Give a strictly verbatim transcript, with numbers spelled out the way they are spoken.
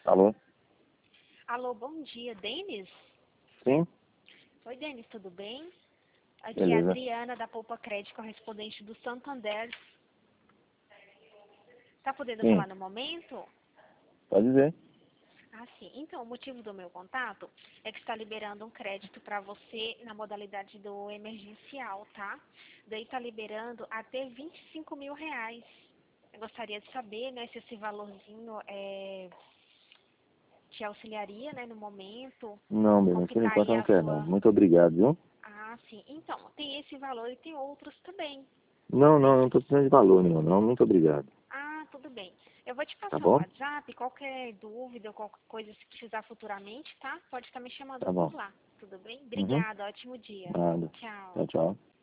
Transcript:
Alô? Alô, bom dia, Denis? Sim? Oi, Denis, tudo bem? Aqui é a Beleza. Adriana, da Poupa Crédito, correspondente do Santander. Tá podendo Sim. falar no momento? Pode dizer. Ah, sim. Então, o motivo do meu contato é que está liberando um crédito para você na modalidade do emergencial, tá? Daí está liberando até vinte e cinco mil reais. Eu gostaria de saber, né, se esse valorzinho é, te auxiliaria, né, no momento. Não, Como Bruno, que por tá enquanto aí eu não a quero não. sua... Muito obrigado, viu? Ah, sim. Então, tem esse valor e tem outros também. Não, não, não estou precisando de valor nenhum, não. Muito obrigado. Ah, tudo bem. Eu vou te Tá passar o bom? WhatsApp, qualquer dúvida, qualquer coisa se precisar futuramente, tá? Pode estar me chamando Tá por bom. lá. Tudo bem? Uhum. Obrigada, ótimo dia. Nada. Tchau. Tchau, tchau.